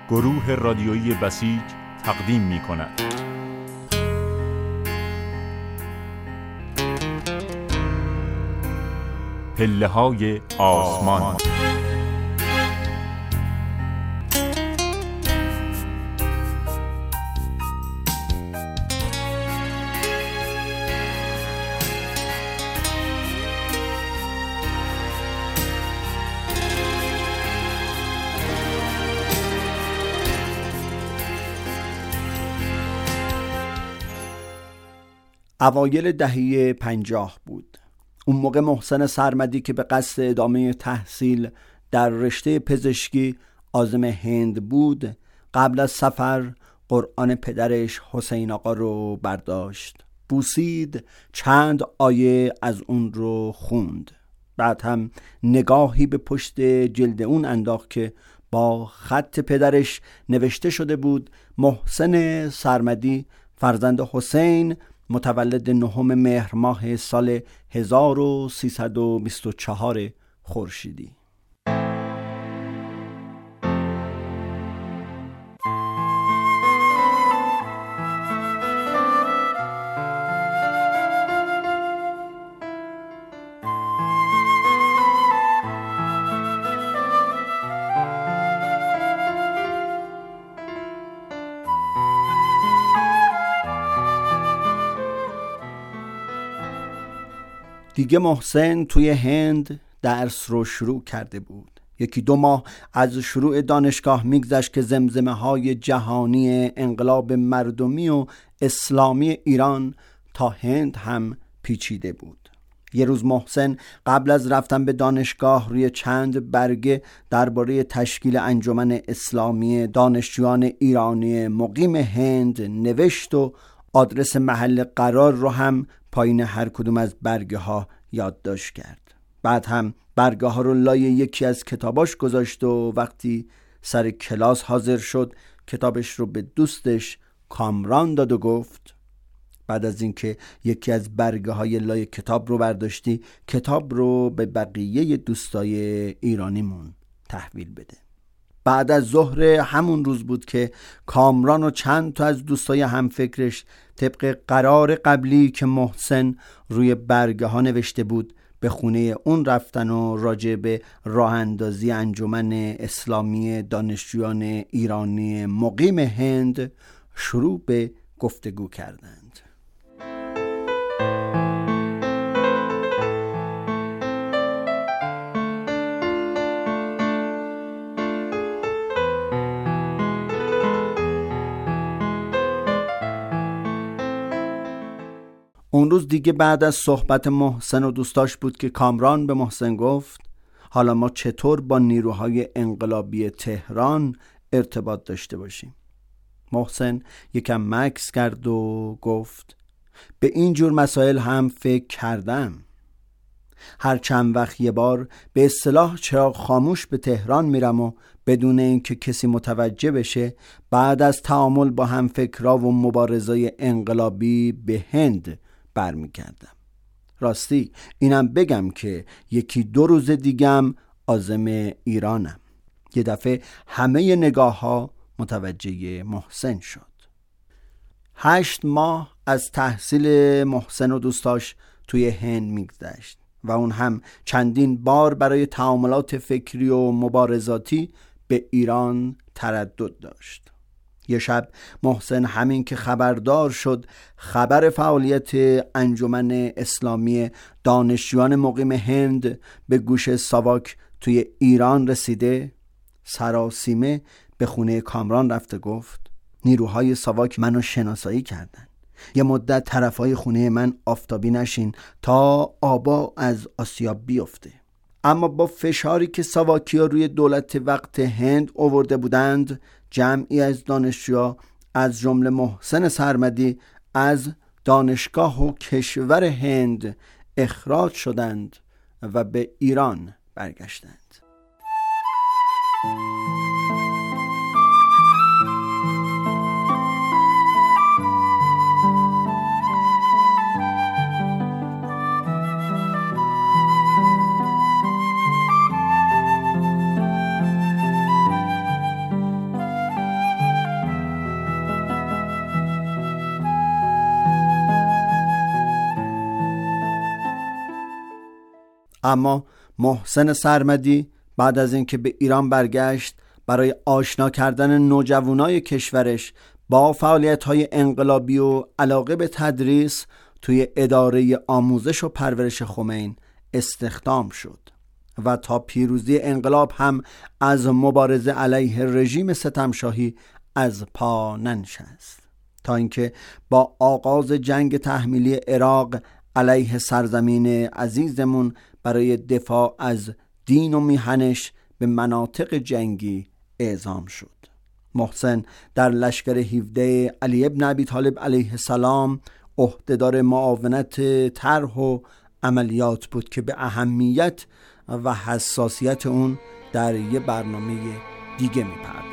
گروه رادیویی بسیج تقدیم می کند. پله‌های آسمان. اوایل دهه 50 بود. اون موقع محسن سرمدی که به قصد ادامه تحصیل در رشته پزشکی عازم هند بود، قبل از سفر قرآن پدرش حسین آقا رو برداشت، بوسید، چند آیه از اون رو خوند. بعد هم نگاهی به پشت جلد اون انداخت که با خط پدرش نوشته شده بود: محسن سرمدی فرزند حسین، متولد 9 مهر ماه سال 1324 خورشیدی. دیگه محسن توی هند درس رو شروع کرده بود. 1-2 ماه از شروع دانشگاه میگذشت که زمزمه های جهانی انقلاب مردمی و اسلامی ایران تا هند هم پیچیده بود. یه روز محسن قبل از رفتن به دانشگاه روی چند برگه درباره تشکیل انجمن اسلامی دانشجویان ایرانی مقیم هند نوشت و آدرس محل قرار رو هم پایین هر کدوم از برگه ها یادداشت کرد. بعد هم برگه ها رو لای یکی از کتاباش گذاشت و وقتی سر کلاس حاضر شد کتابش رو به دوستش کامران داد و گفت: بعد از اینکه یکی از برگه های لای کتاب رو برداشتی، کتاب رو به بقیه دوستای ایرانیمون تحویل بده. بعد از ظهر همون روز بود که کامران و چند تا از دوستای همفکرش طبق قرار قبلی که محسن روی برگه ها نوشته بود به خونه اون رفتن و راجع به راه اندازی انجمن اسلامی دانشجویان ایرانی مقیم هند شروع به گفتگو کردند. اون روز دیگه بعد از صحبت محسن و دوستاش بود که کامران به محسن گفت: حالا ما چطور با نیروهای انقلابی تهران ارتباط داشته باشیم؟ محسن یکم مکث کرد و گفت: به این جور مسائل هم فکر کردم. هر چند وقت یه بار به اصطلاح چراغ خاموش به تهران میرم و بدون اینکه کسی متوجه بشه بعد از تعامل با هم فکرها و مبارزای انقلابی به هند برمیگردم. راستی اینم بگم که 1-2 روز دیگم عازم ایرانم. یه دفعه همه نگاه ها متوجه محسن شد. 8 ماه از تحصیل محسن و دوستاش توی هند میگذشت و اون هم چندین بار برای تعاملات فکری و مبارزاتی به ایران تردد داشت. یه شب محسن همین که خبردار شد خبر فعالیت انجمن اسلامی دانشجویان مقیم هند به گوش ساواک توی ایران رسیده، سراسیمه به خونه کامران رفته گفت: نیروهای ساواک منو شناسایی کردن. یه مدت طرفای خونه من آفتابی نشین تا آبا از آسیاب بیفته. اما با فشاری که ساواکی‌ها روی دولت وقت هند آورده بودند، جمعی از دانشجوها از جمله محسن سرمدی از دانشگاه و کشور هند اخراج شدند و به ایران برگشتند. اما محسن سرمدی بعد از اینکه به ایران برگشت، برای آشنا کردن نوجوانای کشورش با فعالیت‌های انقلابی و علاقه به تدریس توی اداره آموزش و پرورش خمین استخدام شد و تا پیروزی انقلاب هم از مبارزه علیه رژیم ستمشاهی از پا ننشست، تا اینکه با آغاز جنگ تحمیلی عراق علیه سرزمین عزیزمون برای دفاع از دین و میهنش به مناطق جنگی اعزام شد. محسن در لشکر 17 علی ابن ابی طالب علیه السلام عهدهدار معاونت طرح و عملیات بود که به اهمیت و حساسیت اون در یه برنامه دیگه می‌پردازیم.